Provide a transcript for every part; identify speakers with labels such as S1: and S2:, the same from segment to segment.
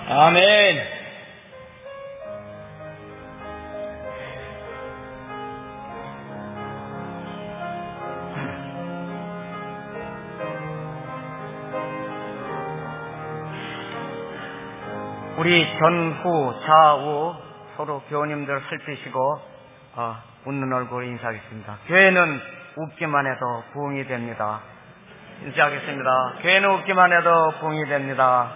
S1: 아멘. 우리 전후 좌우 서로 교우님들 살피시고 웃는 얼굴 인사하겠습니다. 교회는 웃기만 해도 부흥이 됩니다. 인사하겠습니다. 교회는 웃기만 해도 부흥이 됩니다.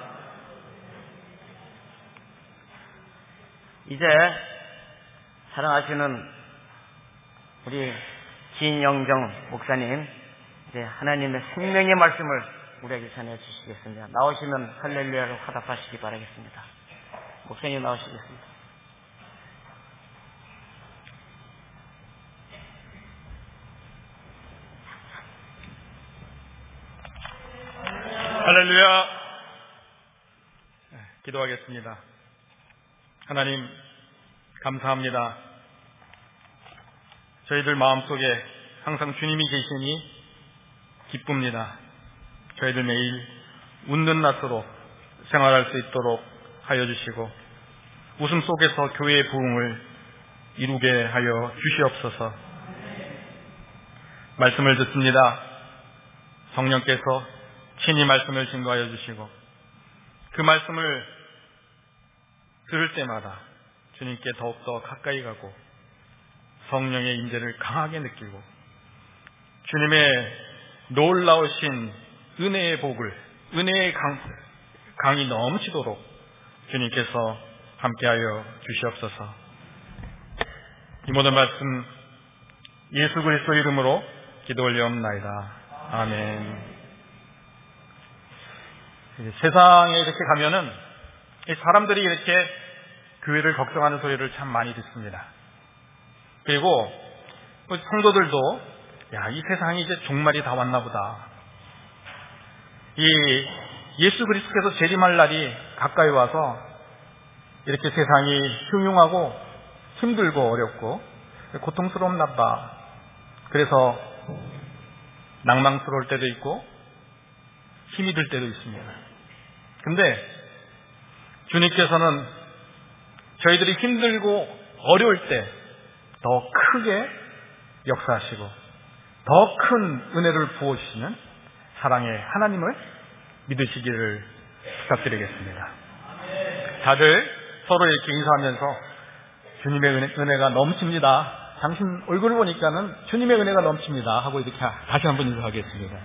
S1: 이제 사랑하시는 우리 진영정 목사님, 이제 하나님의 생명의 말씀을 우리에게 전해 주시겠습니다. 나오시면 할렐루야로 화답하시기 바라겠습니다. 목사님 나오시겠습니다.
S2: 할렐루야. 기도하겠습니다. 하나님 감사합니다. 저희들 마음속에 항상 주님이 계시니 기쁩니다. 저희들 매일 웃는 낯으로 생활할 수 있도록 하여 주시고 웃음 속에서 교회의 부흥을 이루게 하여 주시옵소서. 말씀을 듣습니다. 성령께서 친히 말씀을 증거하여 주시고 그 말씀을 들을 때마다 주님께 더욱더 가까이 가고 성령의 임재를 강하게 느끼고 주님의 놀라우신 은혜의 복을, 은혜의 강이 넘치도록 주님께서 함께하여 주시옵소서. 이 모든 말씀 예수 그리스도 이름으로 기도 올리옵나이다. 아멘. 세상에 이렇게 가면은 사람들이 이렇게 교회를 걱정하는 소리를 참 많이 듣습니다. 그리고 성도들도 이 세상이 이제 종말이 다 왔나 보다. 이 예수 그리스도께서 재림할 날이 가까이 와서 이렇게 세상이 흉흉하고 힘들고 어렵고 고통스럽나 봐. 그래서 낭망스러울 때도 있고 힘이 들 때도 있습니다. 근데 주님께서는 저희들이 힘들고 어려울 때 더 크게 역사하시고 더 큰 은혜를 부어주시는 사랑의 하나님을 믿으시기를 부탁드리겠습니다. 다들 서로 이렇게 인사하면서 주님의 은혜가 넘칩니다. 당신 얼굴을 보니까는 주님의 은혜가 넘칩니다 하고 이렇게 다시 한번 인사하겠습니다.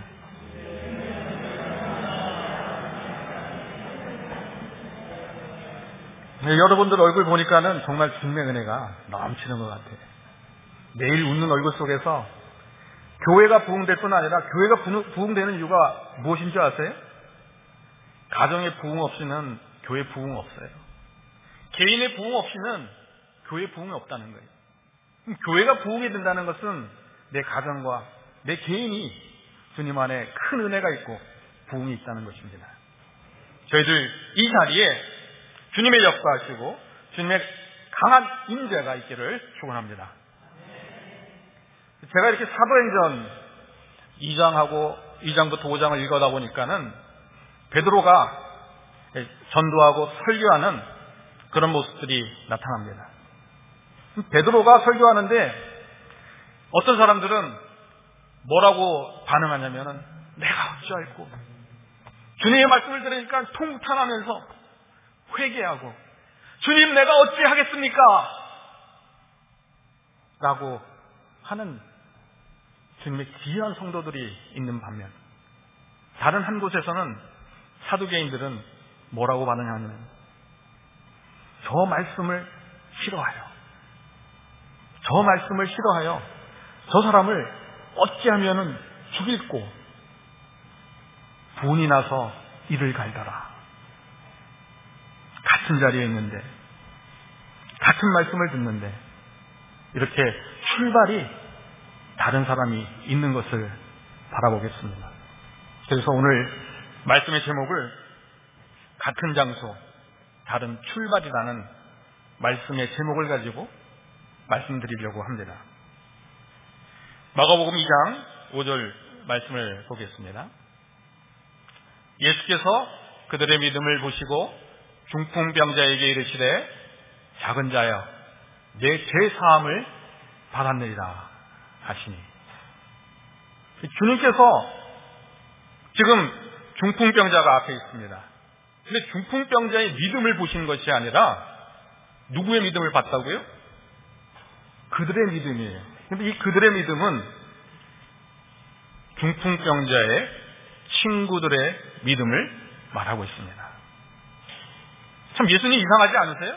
S2: 여러분들 얼굴 보니까는 정말 주님의 은혜가 넘치는 것 같아요. 매일 웃는 얼굴 속에서 교회가 부흥될 뿐 아니라 교회가 부흥되는 이유가 무엇인 줄 아세요? 가정의 부흥 없이는 교회 부흥 없어요. 개인의 부흥 없이는 교회 부흥이 없다는 거예요. 교회가 부흥이 된다는 것은 내 가정과 내 개인이 주님 안에 큰 은혜가 있고 부흥이 있다는 것입니다. 저희들 이 자리에 주님의 역사하시고 주님의 강한 임재가 있기를 축원합니다. 제가 이렇게 사도행전 2장부터 5장을 읽어다 보니까는 베드로가 전도하고 설교하는 그런 모습들이 나타납니다. 베드로가 설교하는데 어떤 사람들은 뭐라고 반응하냐면은 내가 어찌할꼬 주님의 말씀을 들으니까 통탄하면서 회개하고 주님 내가 어찌하겠습니까? 라고 하는 주님의 귀한 성도들이 있는 반면 다른 한 곳에서는 사두개인들은 뭐라고 반응하냐면 저 말씀을 싫어하여 저 사람을 어찌하면은 죽일꼬 분이 나서 이를 갈더라. 같은 자리에 있는데 같은 말씀을 듣는데 이렇게 출발이 다른 사람이 있는 것을 바라보겠습니다. 그래서 오늘 말씀의 제목을 같은 장소 다른 출발이라는 말씀의 제목을 가지고 말씀드리려고 합니다. 마가복음 2장 5절 말씀을 보겠습니다. 예수께서 그들의 믿음을 보시고 중풍병자에게 이르시되 작은 자여 내 죄 사함을 받았느니라 하시니, 주님께서 지금 중풍병자가 앞에 있습니다. 근데 중풍병자의 믿음을 보신 것이 아니라 누구의 믿음을 봤다고요? 그들의 믿음이에요. 근데 이 그들의 믿음은 중풍병자의 친구들의 믿음을 말하고 있습니다. 참 예수님 이상하지 않으세요?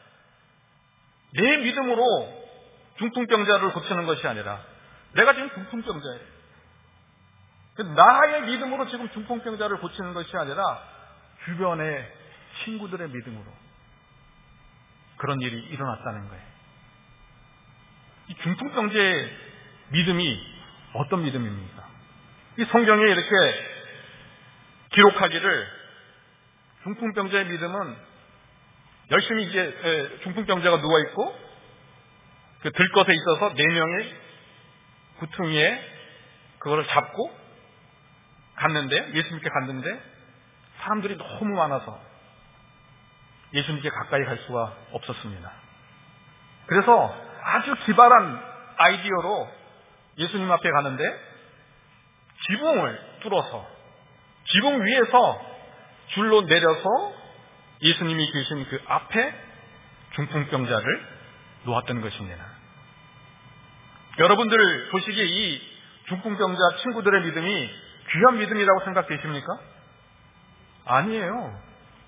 S2: 내 믿음으로 중풍병자를 고치는 것이 아니라, 내가 지금 중풍병자예요. 나의 믿음으로 지금 중풍병자를 고치는 것이 아니라 주변의 친구들의 믿음으로 그런 일이 일어났다는 거예요. 이 중풍병자의 믿음이 어떤 믿음입니까? 이 성경에 이렇게 기록하기를, 중풍병자의 믿음은 열심히 이제 중풍병자가 누워있고 그 들것에 있어서 4명의 구퉁이에 그거를 잡고 갔는데, 예수님께 갔는데 사람들이 너무 많아서 예수님께 가까이 갈 수가 없었습니다. 그래서 아주 기발한 아이디어로 예수님 앞에 가는데 지붕을 뚫어서 지붕 위에서 줄로 내려서 예수님이 계신 그 앞에 중풍병자를 놓았던 것입니다. 여러분들 보시기에 이 중풍병자 친구들의 믿음이 귀한 믿음이라고 생각되십니까? 아니에요.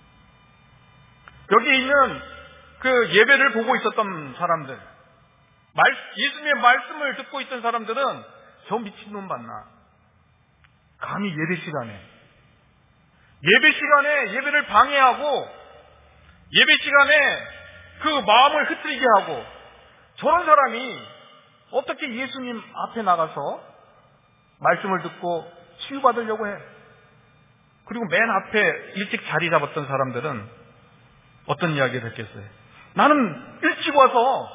S2: 여기 있는 그 예배를 보고 있었던 사람들, 예수님의 말씀을 듣고 있던 사람들은 저 미친놈 맞나? 감히 예배 시간에 예배를 방해하고 예배 시간에 그 마음을 흐트리게 하고, 저런 사람이 어떻게 예수님 앞에 나가서 말씀을 듣고 치유받으려고 해. 그리고 맨 앞에 일찍 자리 잡았던 사람들은 어떤 이야기를 했겠어요? 나는 일찍 와서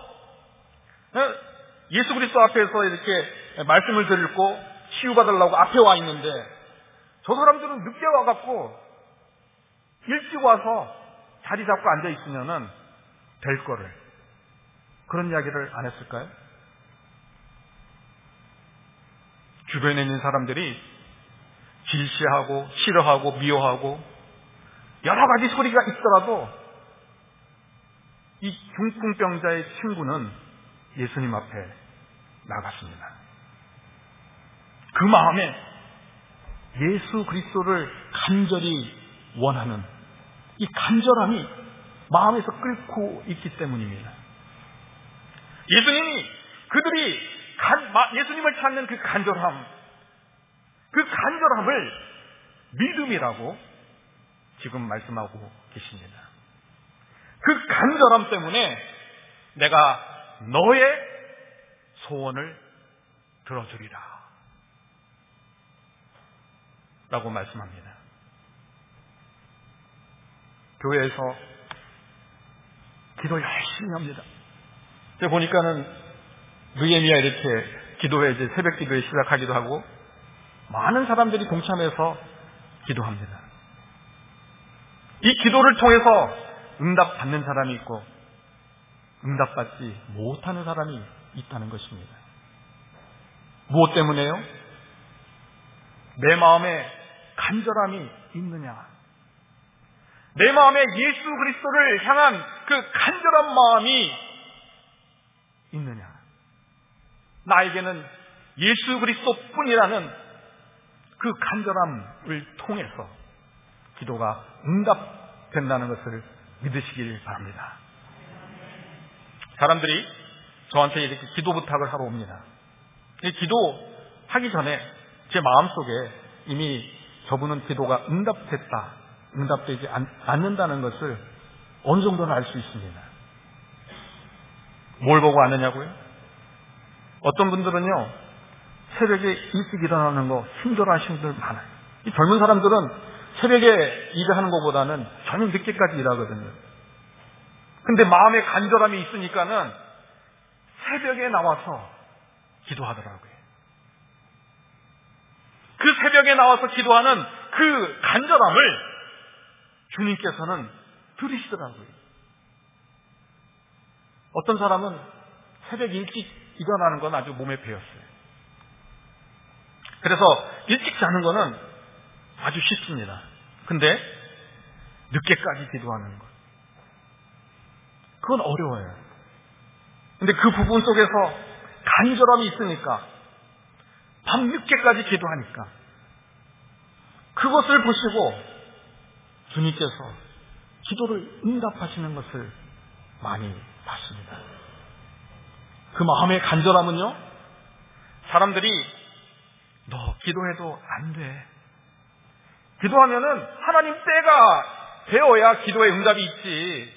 S2: 예수 그리스도 앞에서 이렇게 말씀을 듣고 치유받으려고 앞에 와 있는데, 저 사람들은 늦게 와갖고 일찍 와서 자리 잡고 앉아 있으면은 될 거를, 그런 이야기를 안 했을까요? 주변에 있는 사람들이 질시하고 싫어하고 미워하고 여러 가지 소리가 있더라도 이 중풍병자의 친구는 예수님 앞에 나갔습니다. 그 마음에 예수 그리스도를 간절히 원하는 이 간절함이 마음에서 끓고 있기 때문입니다. 예수님이 그들이 예수님을 찾는 그 간절함을 믿음이라고 지금 말씀하고 계십니다. 그 간절함 때문에 내가 너의 소원을 들어주리라 라고 말씀합니다. 교회에서 기도 열심히 합니다. 제가 보니까는 느헤미야 이렇게 기도회, 이제 새벽 기도회 시작하기도 하고 많은 사람들이 동참해서 기도합니다. 이 기도를 통해서 응답 받는 사람이 있고 응답받지 못하는 사람이 있다는 것입니다. 무엇 때문에요? 내 마음에 간절함이 있느냐? 내 마음에 예수 그리스도를 향한 그 간절한 마음이 있느냐? 나에게는 예수 그리스도뿐이라는 그 간절함을 통해서 기도가 응답된다는 것을 믿으시길 바랍니다. 사람들이 저한테 이렇게 기도 부탁을 하러 옵니다. 이 기도하기 전에 제 마음속에 이미 저분은 기도가 응답되지 않는다는 것을 어느 정도는 알 수 있습니다. 뭘 보고 아느냐고요? 어떤 분들은요, 새벽에 일찍 일어나는 거 힘들어하시는 분들 많아요. 이 젊은 사람들은 새벽에 일을 하는 것보다는 저녁 늦게까지 일하거든요. 근데 마음에 간절함이 있으니까는 새벽에 나와서 기도하더라고요. 그 새벽에 나와서 기도하는 그 간절함을 주님께서는 들으시더라고요. 어떤 사람은 새벽 일찍 일어나는 건 아주 몸에 배었어요. 그래서 일찍 자는 거는 아주 쉽습니다. 근데 늦게까지 기도하는 것, 그건 어려워요. 근데 그 부분 속에서 간절함이 있으니까 밤 늦게까지 기도하니까 그것을 보시고 주님께서 기도를 응답하시는 것을 많이 봤습니다. 그 마음의 간절함은요, 사람들이 너 기도해도 안 돼. 기도하면은 하나님 때가 되어야 기도의 응답이 있지.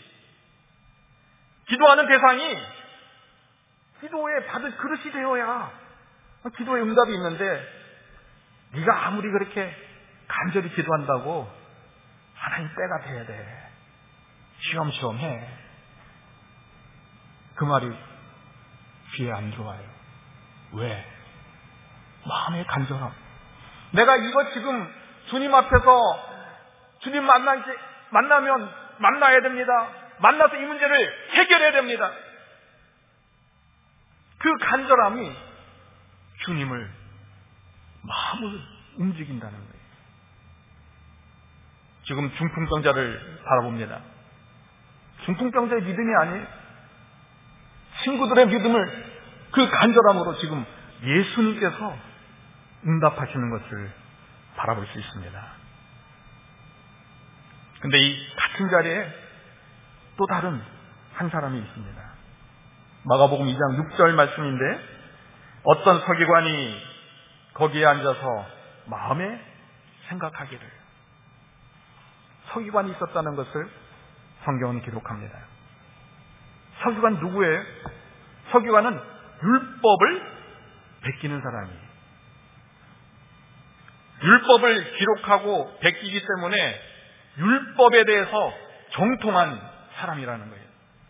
S2: 기도하는 대상이 기도에 받을 그릇이 되어야 기도의 응답이 있는데, 네가 아무리 그렇게 간절히 기도한다고 하나님 때가 돼야 돼. 쉬엄쉬엄 해. 그 말이 귀에 안 들어와요. 왜? 마음의 간절함. 내가 이거 지금 주님 앞에서 주님 만나면 만나야 됩니다. 만나서 이 문제를 해결해야 됩니다. 그 간절함이 주님을, 마음을 움직인다는 거예요. 지금 중풍병자를 바라봅니다. 중풍병자의 믿음이 아니에요. 친구들의 믿음을, 그 간절함으로 지금 예수님께서 응답하시는 것을 바라볼 수 있습니다. 근데 이 같은 자리에 또 다른 한 사람이 있습니다. 마가복음 2장 6절 말씀인데, 어떤 서기관이 거기에 앉아서 마음에 생각하기를. 서기관이 있었다는 것을 성경은 기록합니다. 서기관 누구예요? 서기관은 율법을 베끼는 사람이에요. 율법을 기록하고 베끼기 때문에 율법에 대해서 정통한 사람이라는 거예요.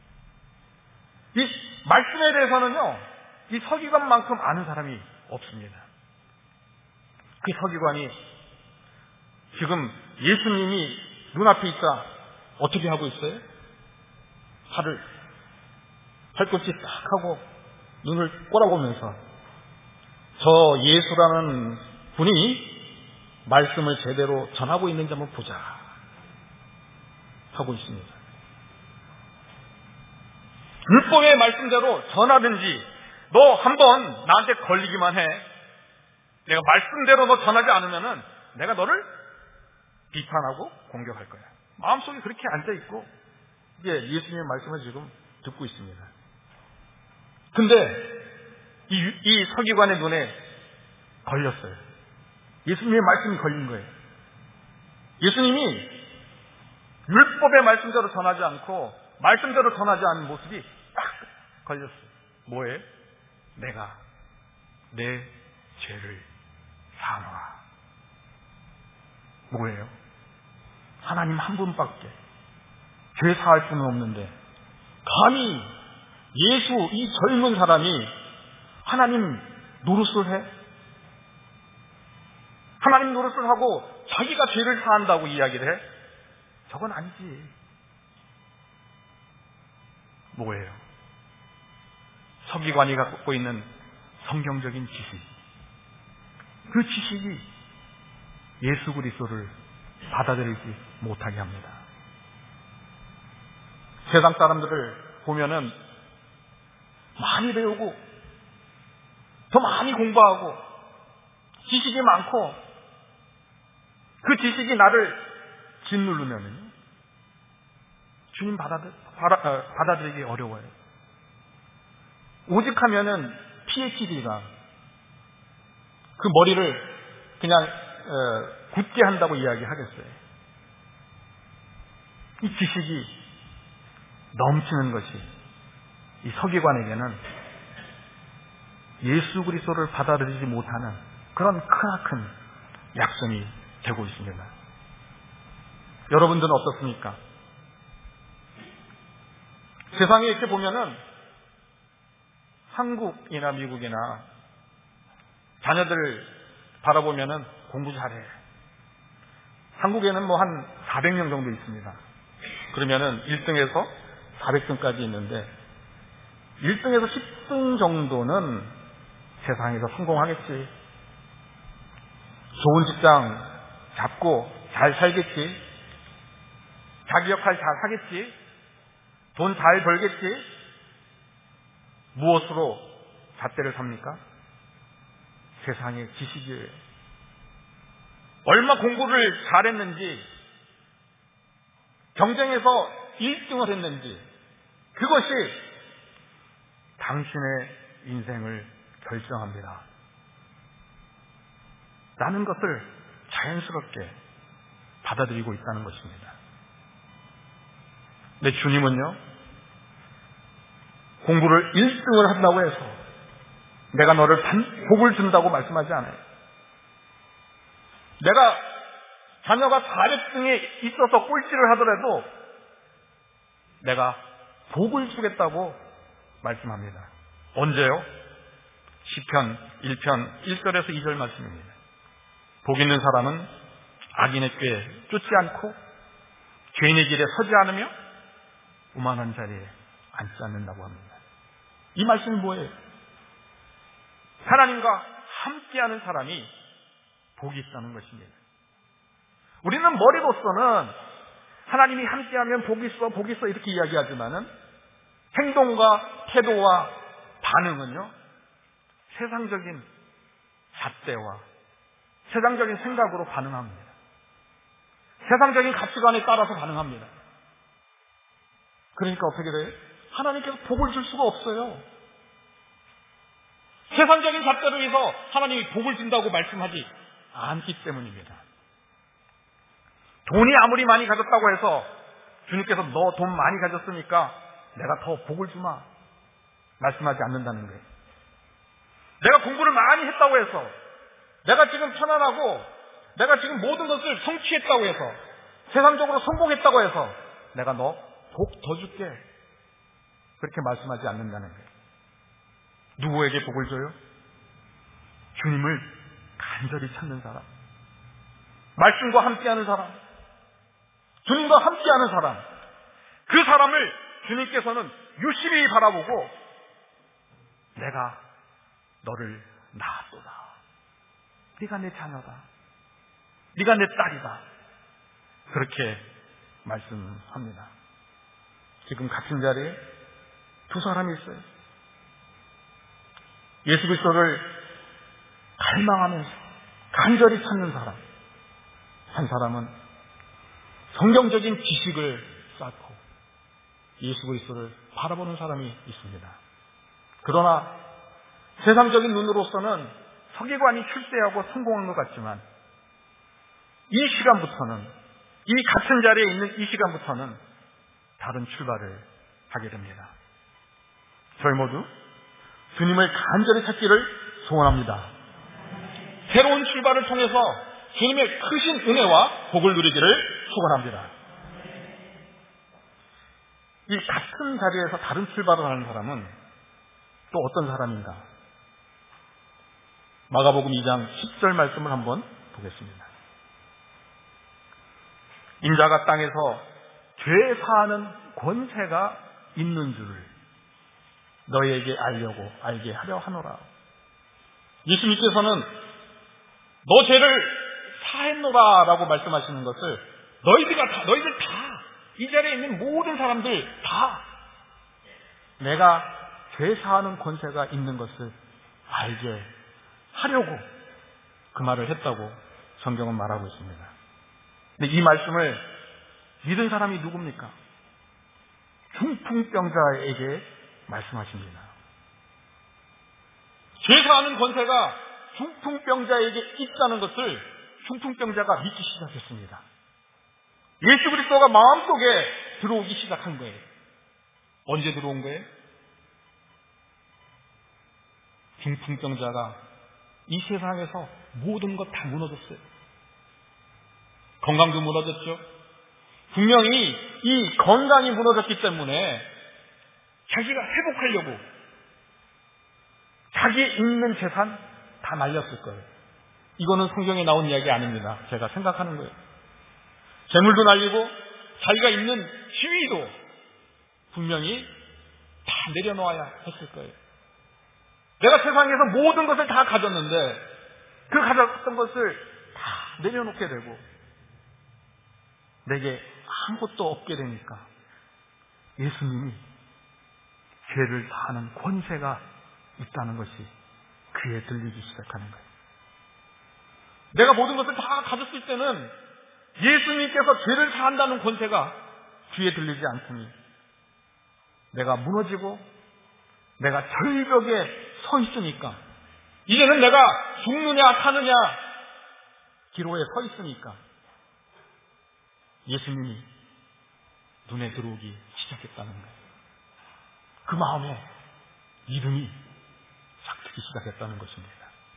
S2: 이 말씀에 대해서는요, 이 서기관만큼 아는 사람이 없습니다. 그 서기관이 지금 예수님이 눈앞에 있다 어떻게 하고 있어요? 팔꿈치 딱 하고 눈을 꼬라보면서 저 예수라는 분이 말씀을 제대로 전하고 있는지 한번 보자 하고 있습니다. 율법의 말씀대로 전하든지, 너 한번 나한테 걸리기만 해. 내가 말씀대로 너 전하지 않으면은 내가 너를 비판하고 공격할 거야. 마음속에 그렇게 앉아있고 이제 예수님의 말씀을 지금 듣고 있습니다. 근데 이 서기관의 눈에 걸렸어요. 예수님의 말씀이 걸린 거예요. 예수님이 율법의 말씀대로 전하지 않고 말씀대로 전하지 않은 모습이 딱 걸렸어요. 뭐예요? 내가 내 죄를 사하노라. 뭐예요? 하나님 한 분밖에 죄 사할 분은 없는데 감히 예수, 이 젊은 사람이 하나님 노릇을 해? 하나님 노릇을 하고 자기가 죄를 사한다고 이야기를 해? 저건 아니지. 뭐예요? 서기관이 갖고 있는 성경적인 지식, 그 지식이 예수 그리스도를 받아들이지 못하게 합니다. 세상 사람들을 보면은 많이 배우고 더 많이 공부하고 지식이 많고 그 지식이 나를 짓누르면은 주님 받아들이기 어려워요. 오직 하면은 PhD가 그 머리를 그냥 굳게 한다고 이야기하겠어요. 이 지식이 넘치는 것이 이 서기관에게는 예수 그리스도를 받아들이지 못하는 그런 크나큰 약점이 되고 있습니다. 여러분들은 어떻습니까? 세상에 이렇게 보면은 한국이나 미국이나 자녀들 바라보면은 공부 잘해. 한국에는 뭐 한 400명 정도 있습니다. 그러면은 1등에서 400등까지 있는데 1등에서 10등 정도는 세상에서 성공하겠지. 좋은 직장 잡고 잘 살겠지. 자기 역할 잘 하겠지. 돈 잘 벌겠지. 무엇으로 잣대를 삽니까? 세상의 지식이에요. 얼마 공부를 잘했는지, 경쟁에서 1등을 했는지, 그것이 당신의 인생을 결정합니다. 라는 것을 자연스럽게 받아들이고 있다는 것입니다. 내 주님은요, 공부를 1등을 한다고 해서 내가 너를 복을 준다고 말씀하지 않아요. 내가 자녀가 400등에 있어서 꼴찌를 하더라도 내가 복을 주겠다고 말씀합니다. 언제요? 시편 1편 1절에서 2절 말씀입니다. 복 있는 사람은 악인의 꾀에 쫓지 않고 죄인의 길에 서지 않으며 오만한 자리에 앉지 않는다고 합니다. 이 말씀이 뭐예요? 하나님과 함께하는 사람이 복이 있다는 것입니다. 우리는 머리로서는 하나님이 함께하면 복이 있어, 복이 있어 이렇게 이야기하지만은 행동과 태도와 반응은요, 세상적인 잣대와 세상적인 생각으로 반응합니다. 세상적인 가치관에 따라서 반응합니다. 그러니까 어떻게 돼요? 하나님께서 복을 줄 수가 없어요. 세상적인 잣대로 해서 하나님이 복을 준다고 말씀하지 않기 때문입니다. 돈이 아무리 많이 가졌다고 해서 주님께서 너 돈 많이 가졌으니까 내가 더 복을 주마 말씀하지 않는다는 거예요. 내가 공부를 많이 했다고 해서, 내가 지금 편안하고 내가 지금 모든 것을 성취했다고 해서, 세상적으로 성공했다고 해서 내가 너 복 더 줄게 그렇게 말씀하지 않는다는 거예요. 누구에게 복을 줘요? 주님을 간절히 찾는 사람, 말씀과 함께하는 사람, 주님과 함께하는 사람, 그 사람을 주님께서는 유심히 바라보고 내가 너를 낳았도다, 네가 내 자녀다, 네가 내 딸이다, 그렇게 말씀합니다. 지금 같은 자리에 두 사람이 있어요. 예수 그리스도를 갈망하면서 간절히 찾는 사람, 한 사람은 성경적인 지식을 쌓고 예수 그리스도를 바라보는 사람이 있습니다. 그러나 세상적인 눈으로서는 서기관이 출세하고 성공한 것 같지만 이 시간부터는, 이 같은 자리에 있는 이 시간부터는 다른 출발을 하게 됩니다. 저희 모두 주님을 간절히 찾기를 소원합니다. 새로운 출발을 통해서 주님의 크신 은혜와 복을 누리기를 소원합니다. 이 같은 자리에서 다른 출발을 하는 사람은 또 어떤 사람인가? 마가복음 2장 10절 말씀을 한번 보겠습니다. 인자가 땅에서 죄 사하는 권세가 있는 줄을 너희에게 알게 하려 하노라. 예수님께서는 너 죄를 사했노라 라고 말씀하시는 것을 너희들 다, 이 자리에 있는 모든 사람들 다 내가 죄 사하는 권세가 있는 것을 알게 하려고 그 말을 했다고 성경은 말하고 있습니다. 근데 이 말씀을 믿은 사람이 누굽니까? 중풍병자에게 말씀하십니다. 죄 사하는 권세가 중풍병자에게 있다는 것을 중풍병자가 믿기 시작했습니다. 예수 그리스도가 마음속에 들어오기 시작한 거예요. 언제 들어온 거예요? 중풍병자가 이 세상에서 모든 것 다 무너졌어요. 건강도 무너졌죠. 분명히 이 건강이 무너졌기 때문에 자기가 회복하려고 자기 있는 재산 다 날렸을 거예요. 이거는 성경에 나온 이야기 아닙니다. 제가 생각하는 거예요. 재물도 날리고 자기가 있는 지위도 분명히 다 내려놓아야 했을 거예요. 내가 세상에서 모든 것을 다 가졌는데 그 가졌던 것을 다 내려놓게 되고 내게 아무것도 없게 되니까 예수님이 죄를 사하는 권세가 있다는 것이 귀에 들리기 시작하는 거예요. 내가 모든 것을 다 가졌을 때는 예수님께서 죄를 사한다는 권세가 귀에 들리지 않으니 내가 무너지고 내가 절벽에 서 있으니까 이제는 내가 죽느냐 사느냐 기로에 서 있으니까 예수님이 눈에 들어오기 시작했다는 거예요. 그 마음에 믿음이 싹트기 시작했다는 것입니다.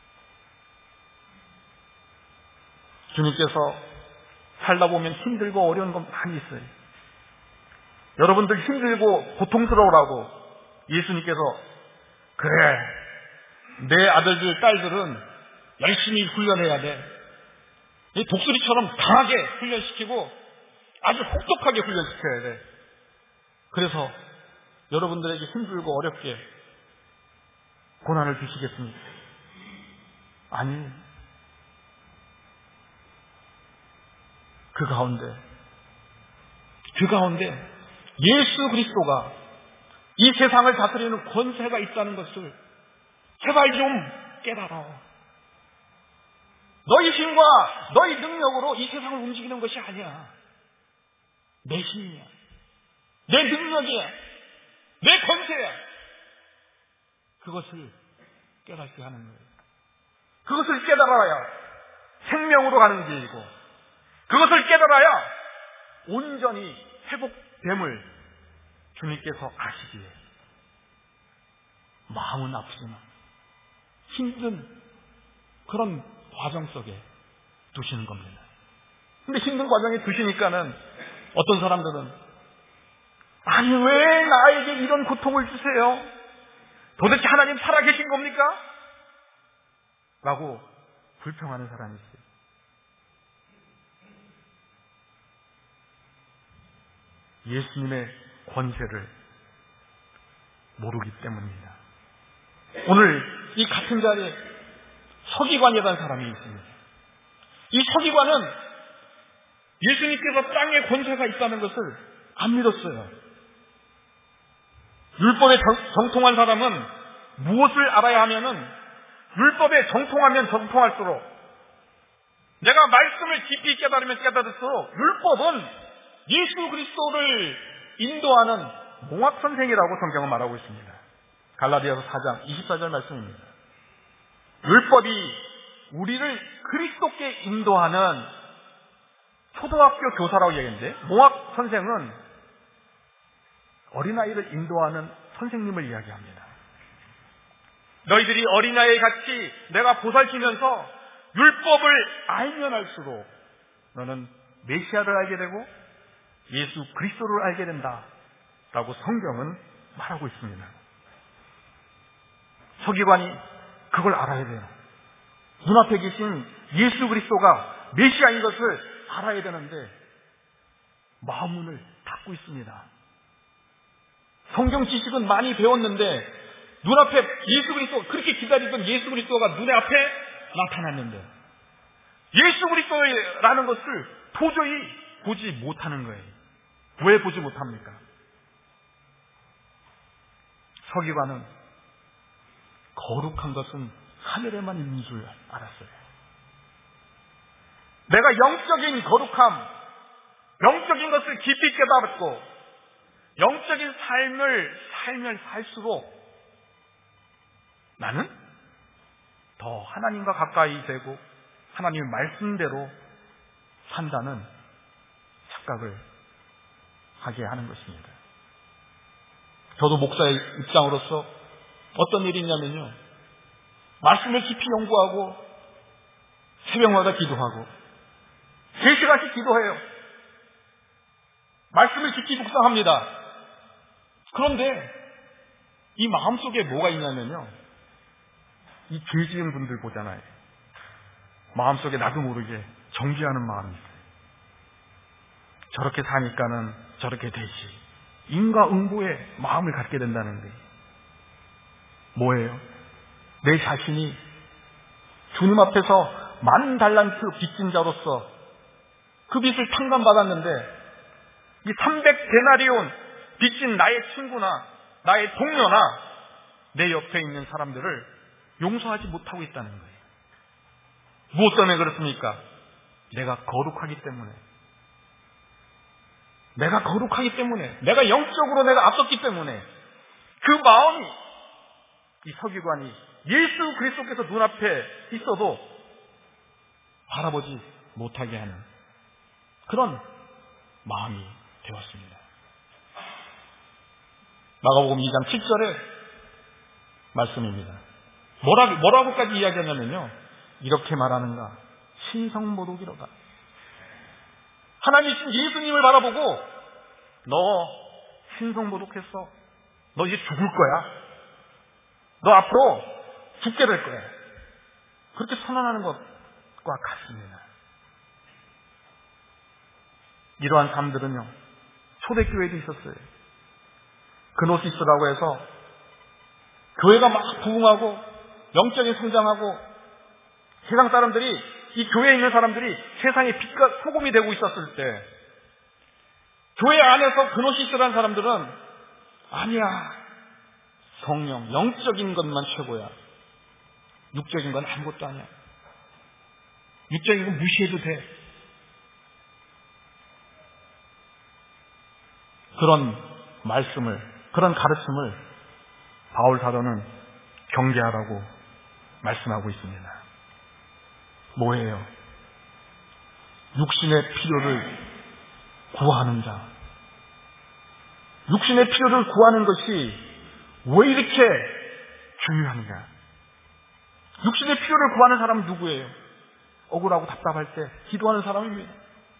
S2: 주님께서 살다 보면 힘들고 어려운 건 많이 있어요. 여러분들 힘들고 고통스러우라고 예수님께서 그래 내 아들들 딸들은 열심히 훈련해야 돼. 이 독수리처럼 강하게 훈련시키고 아주 혹독하게 훈련시켜야 돼. 그래서 여러분들에게 힘들고 어렵게 고난을 주시겠습니까? 아니, 그 가운데 예수 그리스도가 이 세상을 다스리는 권세가 있다는 것을 제발 좀 깨달아. 너희 힘과 너희 능력으로 이 세상을 움직이는 것이 아니야. 내 힘이야. 내 능력이야. 내 권세야. 그것을 깨닫게 하는 거예요. 그것을 깨달아야 생명으로 가는 길이고 그것을 깨달아야 온전히 회복됨을 주님께서 아시기에 마음은 아프지만 힘든 그런 과정 속에 두시는 겁니다. 근데 힘든 과정에 두시니까는 어떤 사람들은 아니 왜 나에게 이런 고통을 주세요? 도대체 하나님 살아계신 겁니까? 라고 불평하는 사람이 있어요. 예수님의 권세를 모르기 때문입니다. 오늘 이 같은 자리에 서기관이라는 사람이 있습니다. 이 서기관은 예수님께서 땅에 권세가 있다는 것을 안 믿었어요. 율법에 정통한 사람은 무엇을 알아야 하면은 율법에 정통하면 정통할수록 내가 말씀을 깊이 깨달으면 깨달을수록 율법은 예수 그리스도를 인도하는 몽학선생이라고 성경은 말하고 있습니다. 갈라디아서 4장 24절 말씀입니다. 율법이 우리를 그리스도께 인도하는 초등학교 교사라고 얘기했는데 몽학선생은 어린아이를 인도하는 선생님을 이야기합니다. 너희들이 어린아이 같이 내가 보살피면서 율법을 알면 알수록 너는 메시아를 알게 되고 예수 그리스도를 알게 된다 라고 성경은 말하고 있습니다. 서기관이 그걸 알아야 돼요. 눈앞에 계신 예수 그리스도가 메시아인 것을 알아야 되는데 마음문을 닫고 있습니다. 성경 지식은 많이 배웠는데 눈앞에 예수 그리스도 그렇게 기다리던 예수 그리스도가 눈에 앞에 나타났는데 예수 그리스도라는 것을 도저히 보지 못하는 거예요. 왜 보지 못합니까? 서기관은 거룩한 것은 하늘에만 있는 줄 알았어요. 내가 영적인 거룩함, 영적인 것을 깊이 깨달았고 영적인 삶을 살면 살수록 나는 더 하나님과 가까이 되고 하나님의 말씀대로 산다는 착각을 하게 하는 것입니다. 저도 목사의 입장으로서 어떤 일이 있냐면요. 말씀을 깊이 연구하고 새벽마다 기도하고 3시간씩 기도해요. 말씀을 깊이 묵상합니다. 그런데 이 마음속에 뭐가 있냐면요. 이 죄 지은 분들 보잖아요. 마음속에 나도 모르게 정죄하는 마음이 있어요. 저렇게 사니까는 저렇게 되지. 인과응보의 마음을 갖게 된다는 거예요. 뭐예요? 내 자신이 주님 앞에서 10,000달란트 빚진 자로서 그 빚을 탕감받았는데 이 300데나리온 빚진 나의 친구나 나의 동료나 내 옆에 있는 사람들을 용서하지 못하고 있다는 거예요. 무엇 때문에 그렇습니까? 내가 거룩하기 때문에. 내가 거룩하기 때문에. 내가 영적으로 내가 앞섰기 때문에. 그 마음이 이 서기관이 예수 그리스도께서 눈앞에 있어도 바라보지 못하게 하는 그런 마음이 되었습니다. 마가복음 2장 7절의 말씀입니다. 뭐라고까지 이야기하냐면요. 이렇게 말하는가? 신성모독이로다. 하나님이신 예수님을 바라보고 너 신성모독했어. 너 이제 죽을 거야. 너 앞으로 죽게 될 거야. 그렇게 선언하는 것과 같습니다. 이러한 사람들은요. 초대교회도 있었어요. 그노시스라고 해서 교회가 막 부흥하고 영적인 성장하고 세상 사람들이 이 교회에 있는 사람들이 세상의 빛과 소금이 되고 있었을 때 교회 안에서 그노시스라는 사람들은 아니야. 성령, 영적인 것만 최고야. 육적인 건 아무것도 아니야. 육적인 건 무시해도 돼. 그런 말씀을, 그런 가르침을 바울 사도는 경계하라고 말씀하고 있습니다. 뭐예요? 육신의 필요를 구하는 자. 육신의 필요를 구하는 것이 왜 이렇게 중요한가? 육신의 필요를 구하는 사람은 누구예요? 억울하고 답답할 때 기도하는 사람입니다.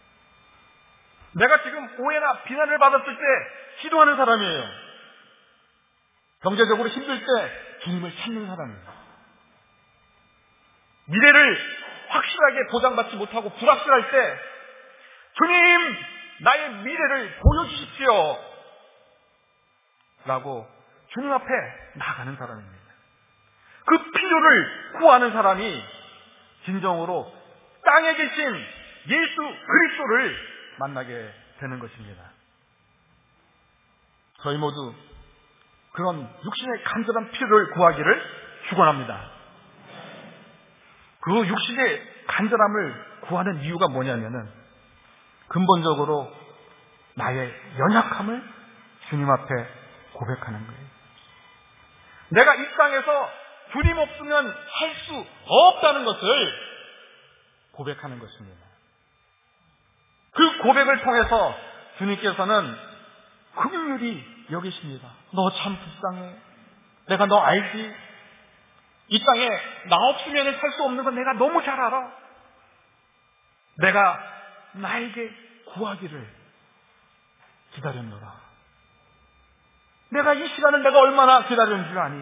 S2: 내가 지금 오해나 비난을 받았을 때 기도하는 사람이에요. 경제적으로 힘들 때 주님을 찾는 사람입니다. 미래를 확실하게 보장받지 못하고 불확실할 때 주님 나의 미래를 보여주십시오 라고 주님 앞에 나가는 사람입니다. 그 필요를 구하는 사람이 진정으로 땅에 계신 예수 그리스도를 만나게 되는 것입니다. 저희 모두 그런 육신의 간절한 필요를 구하기를 축원합니다. 그 육신의 간절함을 구하는 이유가 뭐냐면은 근본적으로 나의 연약함을 주님 앞에 고백하는 거예요. 내가 이 땅에서 주님 없으면 할 수 없다는 것을 고백하는 것입니다. 그 고백을 통해서 주님께서는 긍휼히 여기십니다. 너 참 불쌍해. 내가 너 알지? 이 땅에 나 없으면 살 수 없는 건 내가 너무 잘 알아. 내가 나에게 구하기를 기다렸노라. 내가 이 시간을 내가 얼마나 기다렸는 줄 아니?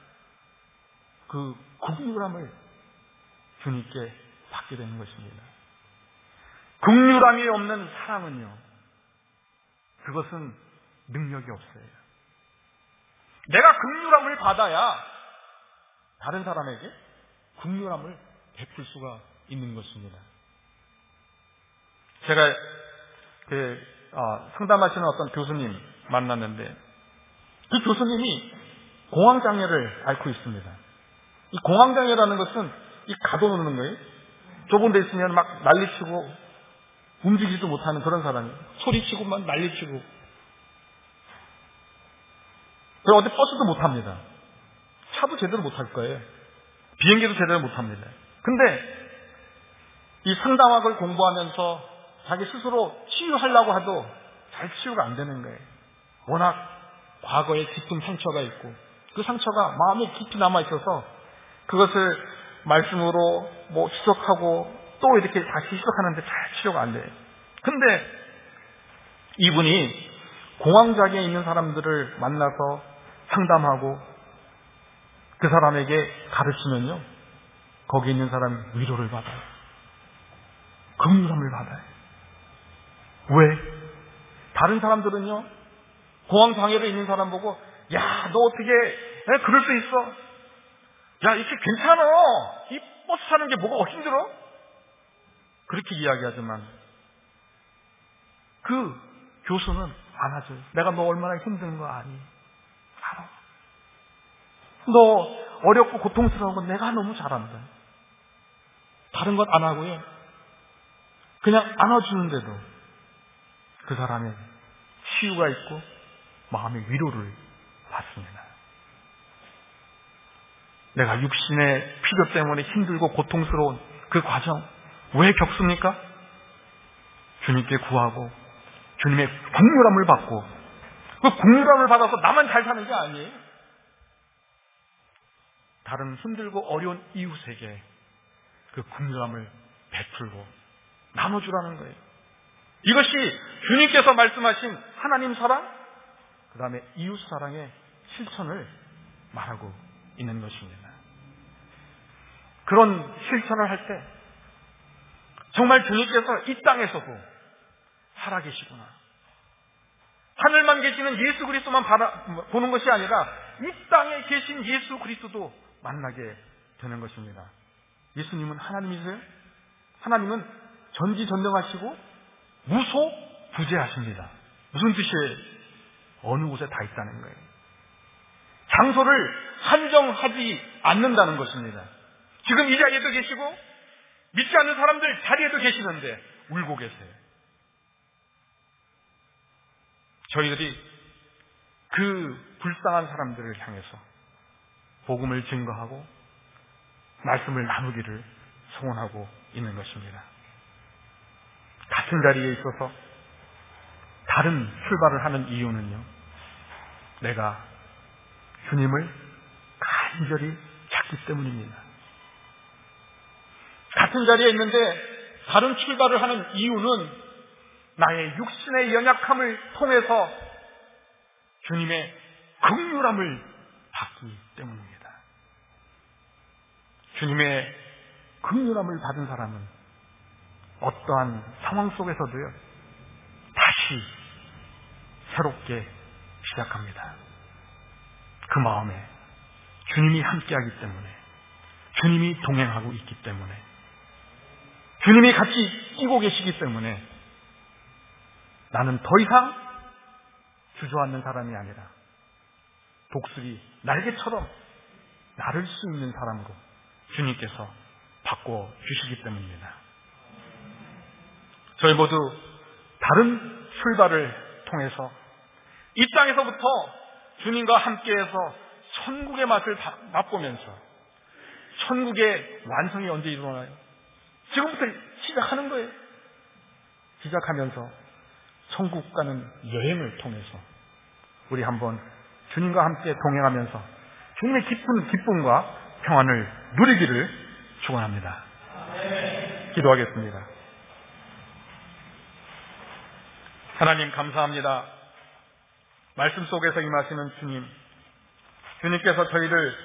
S2: 그 긍휼함을 주님께 받게 되는 것입니다. 긍휼함이 없는 사랑은요, 그것은 능력이 없어요. 내가 긍휼함을 받아야 다른 사람에게 긍휼함을 베풀 수가 있는 것입니다. 제가 상담하시는 어떤 교수님 만났는데 그 교수님이 공황장애를 앓고 있습니다. 이 공황장애라는 것은 이 가둬놓는 거예요. 좁은 데 있으면 막 난리치고 움직이지도 못하는 그런 사람이에요. 소리치고 막 난리치고. 그리고 어디 버스도 못 합니다. 차도 제대로 못 할 거예요. 비행기도 제대로 못 합니다. 근데 이 상담학을 공부하면서 자기 스스로 치유하려고 해도 잘 치유가 안 되는 거예요. 워낙 과거에 깊은 상처가 있고 그 상처가 마음에 깊이 남아있어서 그것을 말씀으로 지적하고 또 이렇게 다시 시작하는데 잘 치료가 안 돼요. 근데 이분이 공황장애에 있는 사람들을 만나서 상담하고 그 사람에게 가르치면요, 거기 있는 사람이 위로를 받아요. 긍휼함을 받아요. 왜? 다른 사람들은요, 공황 장애로 있는 사람 보고, 야, 너 어떻게 그럴 수 있어? 야, 이렇게 괜찮아. 이 버스 타는 게 뭐가 힘들어? 그렇게 이야기하지만 그 교수는 안아줘요. 내가 너 얼마나 힘든 거 아니? 알아. 너 어렵고 고통스러운 건 내가 너무 잘한다. 다른 것 안 하고요, 그냥 안아주는데도 그 사람의 치유가 있고 마음의 위로를 받습니다. 내가 육신의 필요 때문에 힘들고 고통스러운 그 과정 왜 겪습니까? 주님께 구하고 주님의 긍휼함을 받고, 그 긍휼함을 받아서 나만 잘 사는 게 아니에요. 다른 힘들고 어려운 이웃에게 그 긍휼함을 베풀고 나눠주라는 거예요. 이것이 주님께서 말씀하신 하나님 사랑, 그 다음에 이웃 사랑의 실천을 말하고 있는 것입니다. 그런 실천을 할 때 정말 주님께서 이 땅에서도 살아계시구나, 하늘만 계시는 예수 그리스도만 보는 것이 아니라 이 땅에 계신 예수 그리스도도 만나게 되는 것입니다. 예수님은 하나님이세요. 하나님은 전지전능하시고 무소부재하십니다. 무슨 뜻이에요? 어느 곳에 다 있다는 거예요. 장소를 한정하지 않는다는 것입니다. 지금 이 자리에도 계시고 믿지 않는 사람들 자리에도 계시는데 울고 계세요. 저희들이 그 불쌍한 사람들을 향해서 복음을 증거하고 말씀을 나누기를 소원하고 있는 것입니다. 같은 자리에 있어서 다른 출발을 하는 이유는요, 내가 주님을 간절히 찾기 때문입니다. 같은 자리에 있는데 다른 출발을 하는 이유는 나의 육신의 연약함을 통해서 주님의 긍휼함을 받기 때문입니다. 주님의 긍휼함을 받은 사람은 어떠한 상황 속에서도요, 다시 새롭게 시작합니다. 그 마음에 주님이 함께하기 때문에, 주님이 동행하고 있기 때문에, 주님이 같이 뛰고 계시기 때문에 나는 더 이상 주저앉는 사람이 아니라 독수리 날개처럼 날을 수 있는 사람으로 주님께서 바꿔주시기 때문입니다. 저희 모두 다른 출발을 통해서 이 땅에서부터 주님과 함께해서 천국의 맛을 맛보면서, 천국의 완성이 언제 일어나요? 지금부터 시작하는 거예요. 시작하면서 천국 가는 여행을 통해서 우리 한번 주님과 함께 동행하면서 주님의 깊은 기쁨과 평안을 누리기를 축원합니다. 기도하겠습니다. 하나님 감사합니다. 말씀 속에서 임하시는 주님, 주님께서 저희를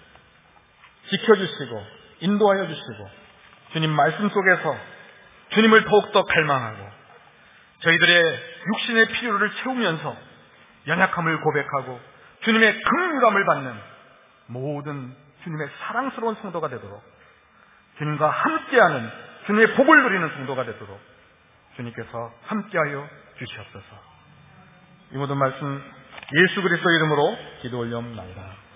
S2: 지켜주시고 인도하여 주시고, 주님 말씀 속에서 주님을 더욱더 갈망하고 저희들의 육신의 필요를 채우면서 연약함을 고백하고 주님의 긍휼함을 받는 모든 주님의 사랑스러운 성도가 되도록, 주님과 함께하는 주님의 복을 누리는 성도가 되도록 주님께서 함께하여 주시옵소서. 이 모든 말씀 예수 그리스도 이름으로 기도 올려옵나이다.